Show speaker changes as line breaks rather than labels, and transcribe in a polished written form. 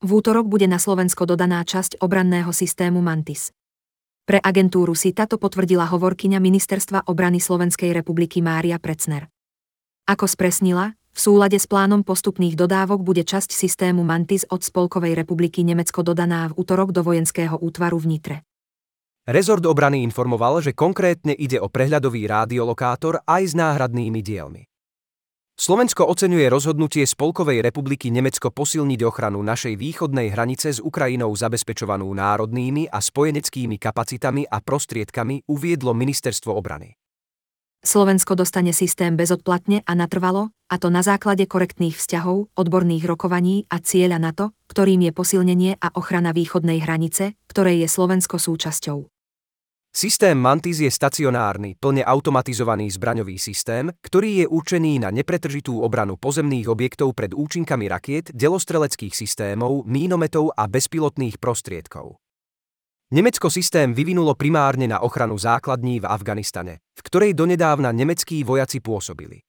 V útorok bude na Slovensko dodaná časť obranného systému Mantis. Pre agentúru SITA to potvrdila hovorkyňa Ministerstva obrany Slovenskej republiky Mária Precner. Ako spresnila, v súlade s plánom postupných dodávok bude časť systému Mantis od Spolkovej republiky Nemecko dodaná v útorok do vojenského útvaru v Nitre.
Rezort obrany informoval, že konkrétne ide o prehľadový rádiolokátor aj s náhradnými dielmi. Slovensko oceňuje rozhodnutie Spolkovej republiky Nemecko posilniť ochranu našej východnej hranice s Ukrajinou zabezpečovanú národnými a spojeneckými kapacitami a prostriedkami, uviedlo Ministerstvo obrany.
Slovensko dostane systém bezodplatne a natrvalo, a to na základe korektných vzťahov, odborných rokovaní a cieľa NATO, ktorým je posilnenie a ochrana východnej hranice, ktorej je Slovensko súčasťou.
Systém Mantis je stacionárny, plne automatizovaný zbraňový systém, ktorý je určený na nepretržitú obranu pozemných objektov pred účinkami rakiet, delostreleckých systémov, mínometov a bezpilotných prostriedkov. Nemecko systém vyvinulo primárne na ochranu základní v Afganistane, v ktorej donedávna nemeckí vojaci pôsobili.